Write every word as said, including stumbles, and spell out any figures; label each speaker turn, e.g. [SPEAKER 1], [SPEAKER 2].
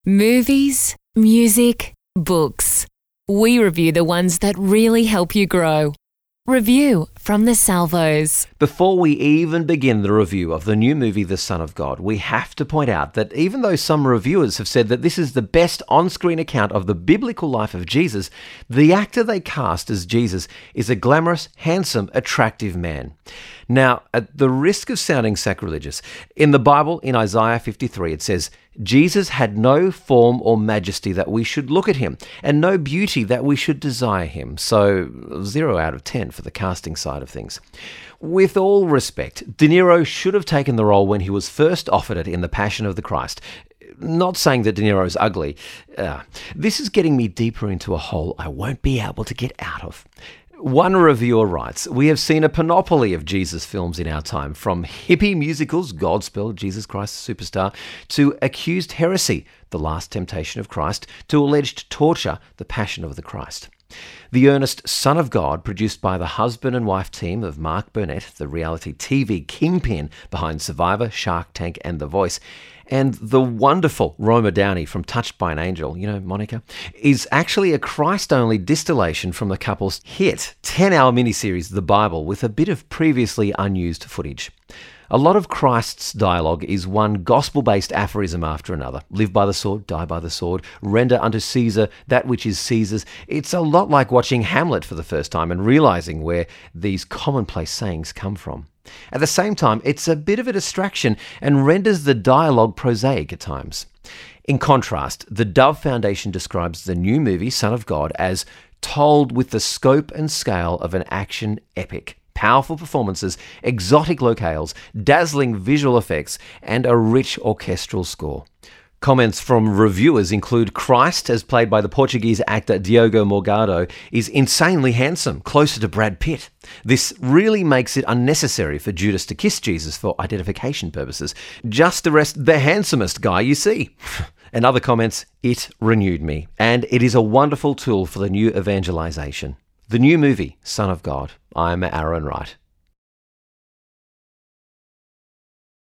[SPEAKER 1] Movies, music, books. We review the ones that really help you grow. Review from the Salvos.
[SPEAKER 2] Before we even begin the review of the new movie The Son of God, we have to point out that even though some reviewers have said that this is the best on-screen account of the biblical life of Jesus, the actor they cast as Jesus is a glamorous, handsome, attractive man. Now, at the risk of sounding sacrilegious, in the Bible, in Isaiah fifty-three, it says, Jesus had no form or majesty that we should look at him, and no beauty that we should desire him. So, zero out of ten for the casting side of things. With all respect, De Niro should have taken the role when he was first offered it in The Passion of the Christ. Not saying that De Niro's ugly. Uh, this is getting me deeper into a hole I won't be able to get out of. One reviewer writes, "We have seen a panoply of Jesus films in our time, from hippie musicals, Godspell, Jesus Christ Superstar, to accused heresy, The Last Temptation of Christ, to alleged torture, The Passion of the Christ. The earnest Son of God, produced by the husband and wife team of Mark Burnett, the reality T V kingpin behind Survivor, Shark Tank and The Voice, and the wonderful Roma Downey from Touched by an Angel, you know, Monica, is actually a Christ-only distillation from the couple's hit ten-hour miniseries The Bible, with a bit of previously unused footage. A lot of Christ's dialogue is one gospel-based aphorism after another. Live by the sword, die by the sword, render unto Caesar that which is Caesar's. It's a lot like watching Hamlet for the first time and realizing where these commonplace sayings come from. At the same time, it's a bit of a distraction and renders the dialogue prosaic at times. In contrast, the Dove Foundation describes the new movie, Son of God, as told with the scope and scale of an action epic. Powerful performances, exotic locales, dazzling visual effects, and a rich orchestral score. Comments from reviewers include Christ, as played by the Portuguese actor Diogo Morgado, is insanely handsome, closer to Brad Pitt. This really makes it unnecessary for Judas to kiss Jesus for identification purposes. Just arrest the handsomest guy you see. And other comments, it renewed me, and it is a wonderful tool for the new evangelization. The new movie, Son of God. I'm Aaron Wright.